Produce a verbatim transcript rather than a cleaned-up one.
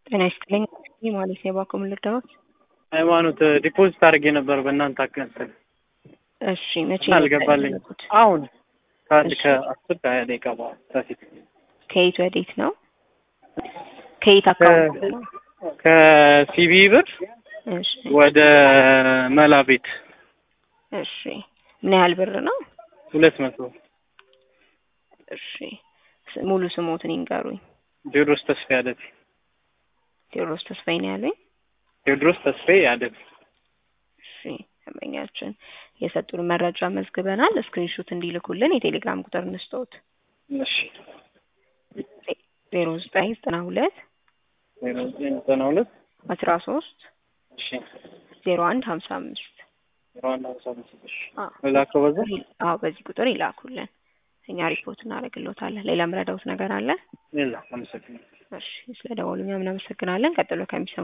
ጤና ይስጥልኝ ማለት ነው ባኩም ልርዳዎት? ሃይማኖት ዲፖዚት አድርጌ ነበር በእናንተ አካውንት። እሺ መቼ አልገባልኝ? አሁን ካርድ ከአስር ከሀያ ደቂቃ በፊት። ከየት ወዴት ነው? ከየት አካውንት ነው? ከሲቢ ብር እሺ ወደ መላ ቤት። እሺ ምን ያህል ብር ነው? ሁለት መቶ እሺ ሙሉ ስሞትን ይንገሩኝ። ቴዎድሮስ ተስፋዬ አደት። ቴዎድሮስ ተስፋዬ ነው ያለኝ? ቴዎድሮስ ተስፋዬ አደት። እሺ ተመኛችን የሰጡን መረጃ መዝግበናል። ስክሪንሾት እንዲልኩልን የቴሌግራም ቁጥር እንስጠውት። እሺ ዜሮ ዘጠኝ ዘጠና ሁለት ዜሮ ዘጠኝ ዘጠና ሁለት አስራ ሶስት እሺ ዜሮ አንድ ሀምሳ አምስት ዜሮ አንድ ሀምሳ አምስት እሺ ላከው በዛ? አዎ በዚህ ቁጥር ይላኩልን። እኛ ሪፖርት እናደርግልዎታለን። ሌላ ምረዳውት ነገር አለ? ሌላ አመሰግናለሁ። እሺ ስለደወሉኝ እናመሰግናለን። ቀጥሎ ከሚሰሙ